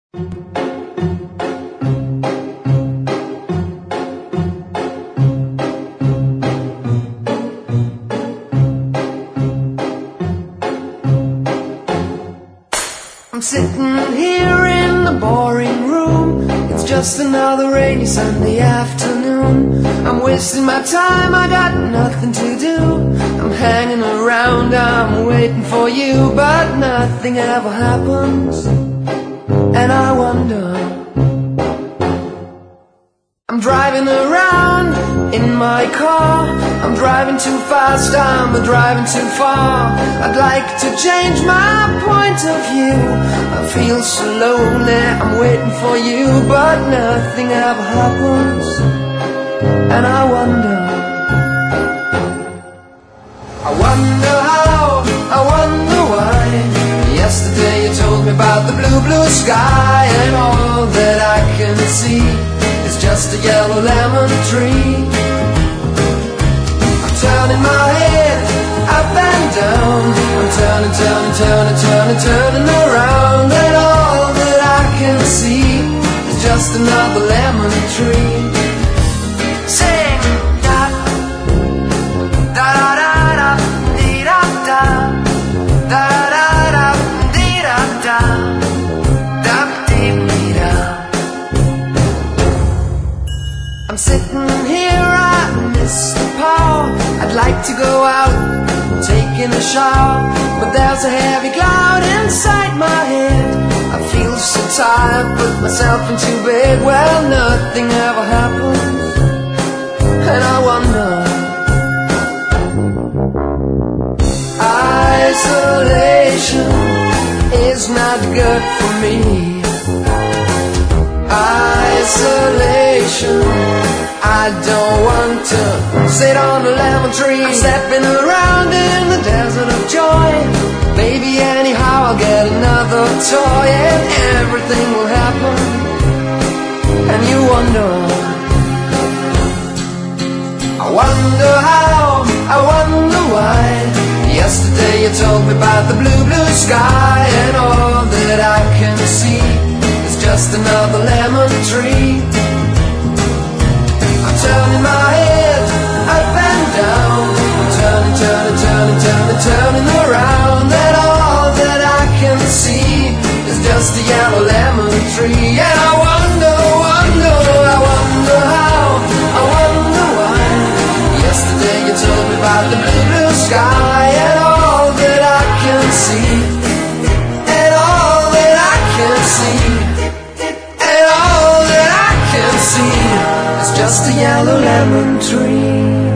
I'm sitting here in the boring room. It's just another rainy Sunday afternoon. I'm wasting my time, I got nothing to do. I'm hanging around, I'm waiting for you, but nothing ever happens, and I wonder. I'm driving around in my car. I'm driving too fast, I'm driving too far. I'd like to change my point of view. I feel so lonely, I'm waiting for you, but nothing ever happens, and I wonder. I wonder how, I wonder why. Yesterday you told me about the blue, blue sky, and all that I can see is just a yellow lemon tree. I'm turning my head up and down. I'm turning, turning, turning, turning, turning around, and all that I can see is just another lemon tree. Sing da da da da da dee da da da da da dee da da da dee da. I'm sitting here, I miss the power. I'd like to go out, taking a shower, but there's a heavy cloud inside my head. I feel so tired, put myself into bed. Well, nothing ever happens, and I wonder. Isolation is not good for me. Isolation, I don't want to sit on a lemon tree. I'm stepping around in the desert of joy. Maybe anyhow I'll get another toy, and everything will happen, and you wonder. I wonder how, I wonder why. Yesterday you told me about the blue, blue sky, and all that I can see is just another lemon tree. I'm turning my head up and down. I'm turning, turning, turning, turning, turning around, and all that I can see is just a yellow lemon tree. And I wonder, wonder, I wonder how, I wonder why. Yesterday you told me about the blue, blue sky, and all that I can see, and all that I can see, and all that I can see is just a yellow lemon tree.